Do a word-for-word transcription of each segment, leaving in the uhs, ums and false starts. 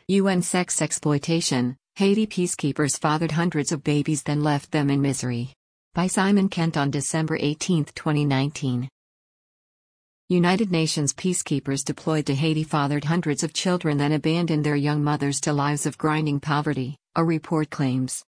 U N sex exploitation. Haiti peacekeepers fathered hundreds of babies then left them in misery. By Simon Kent on December eighteenth, twenty nineteen. United Nations peacekeepers deployed to Haiti fathered hundreds of children then abandoned their young mothers to lives of grinding poverty, a report claims.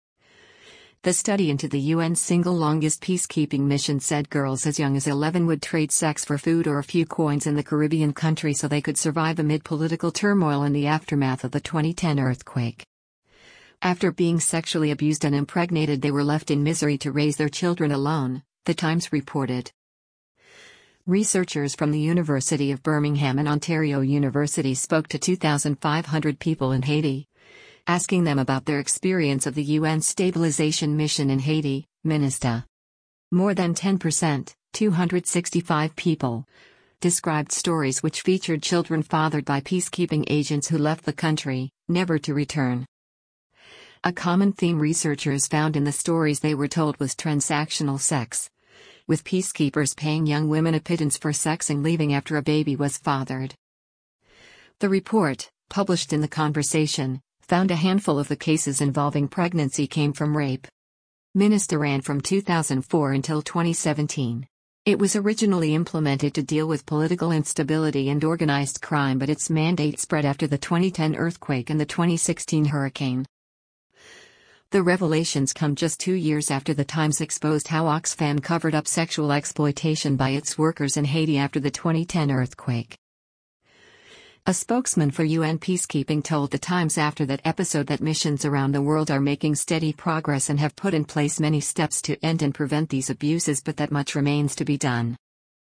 The study into the U N's single longest peacekeeping mission said girls as young as eleven would trade sex for food or a few coins in the Caribbean country so they could survive amid political turmoil in the aftermath of the twenty ten earthquake. After being sexually abused and impregnated, they were left in misery to raise their children alone, The Times reported. Researchers from the University of Birmingham and Ontario University spoke to two thousand five hundred people in Haiti, asking them about their experience of the U N stabilization mission in Haiti, MINUSTAH. More than ten percent, two hundred sixty-five people, described stories which featured children fathered by peacekeeping agents who left the country, never to return. A common theme researchers found in the stories they were told was transactional sex, with peacekeepers paying young women a pittance for sex and leaving after a baby was fathered. The report, published in The Conversation, found a handful of the cases involving pregnancy came from rape. MINUSTAH ran from two thousand four until twenty seventeen. It was originally implemented to deal with political instability and organized crime, but its mandate spread after the twenty ten earthquake and the twenty sixteen hurricane. The revelations come just two years after The Times exposed how Oxfam covered up sexual exploitation by its workers in Haiti after the twenty ten earthquake. A spokesman for U N peacekeeping told The Times after that episode that missions around the world are making steady progress and have put in place many steps to end and prevent these abuses, but that much remains to be done.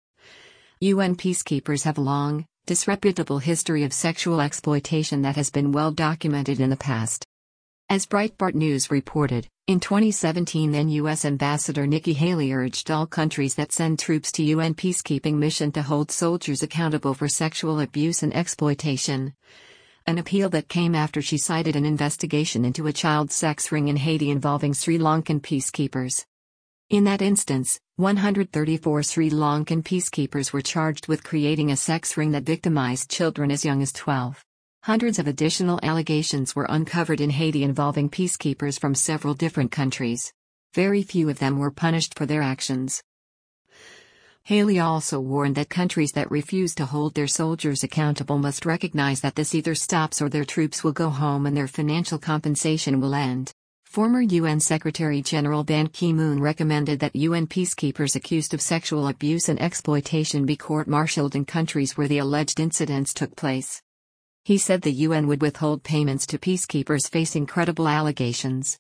U N peacekeepers have a long, disreputable history of sexual exploitation that has been well documented in the past. As Breitbart News reported, in twenty seventeen then U S Ambassador Nikki Haley urged all countries that send troops to U N peacekeeping mission to hold soldiers accountable for sexual abuse and exploitation. An appeal that came after she cited an investigation into a child sex ring in Haiti involving Sri Lankan peacekeepers. In that instance, one hundred thirty-four Sri Lankan peacekeepers were charged with creating a sex ring that victimized children as young as twelve. Hundreds of additional allegations were uncovered in Haiti involving peacekeepers from several different countries. Very few of them were punished for their actions. Haley also warned that countries that refuse to hold their soldiers accountable must recognize that this either stops or their troops will go home and their financial compensation will end. Former U N Secretary-General Ban Ki-moon recommended that U N peacekeepers accused of sexual abuse and exploitation be court-martialed in countries where the alleged incidents took place. He said the U N would withhold payments to peacekeepers facing credible allegations.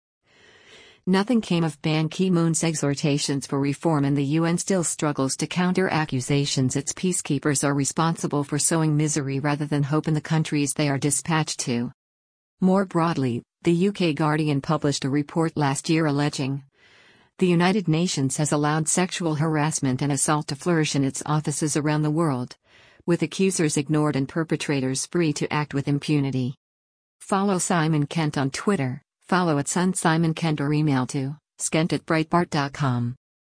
Nothing came of Ban Ki-moon's exhortations for reform, and the U N still struggles to counter accusations its peacekeepers are responsible for sowing misery rather than hope in the countries they are dispatched to. More broadly, the U K Guardian published a report last year alleging the United Nations has allowed sexual harassment and assault to flourish in its offices around the world, with accusers ignored and perpetrators free to act with impunity. Follow Simon Kent on Twitter, follow at Sun Simon Kent, or email to skent at breitbart dot com.